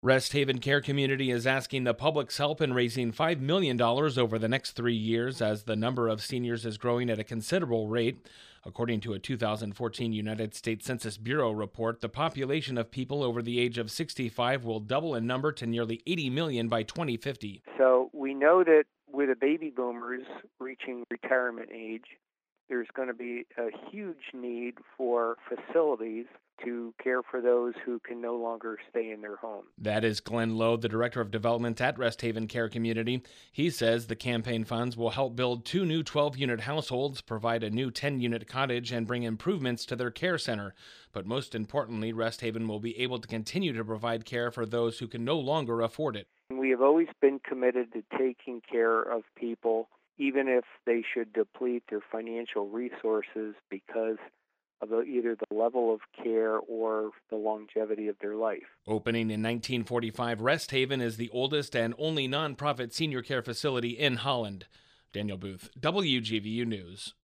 Rest Haven Care Community is asking the public's help in raising $5 million over the next 3 years as the number of seniors is growing at a considerable rate. According to a 2014 United States Census Bureau report, the population of people over the age of 65 will double in number to nearly 80 million by 2050. So we know that with the baby boomers reaching retirement age, there's going to be a huge need for facilities to care for those who can no longer stay in their home. That is Glenn Lowe, the Director of Development at Rest Haven Care Community. He says the campaign funds will help build 2 new 12-unit households, provide a new 10-unit cottage, and bring improvements to their care center. But most importantly, Rest Haven will be able to continue to provide care for those who can no longer afford it. We have always been committed to taking care of people, even if they should deplete their financial resources because of either the level of care or the longevity of their life. Opening in 1945, Rest Haven is the oldest and only nonprofit senior care facility in Holland. Daniel Booth, WGVU News.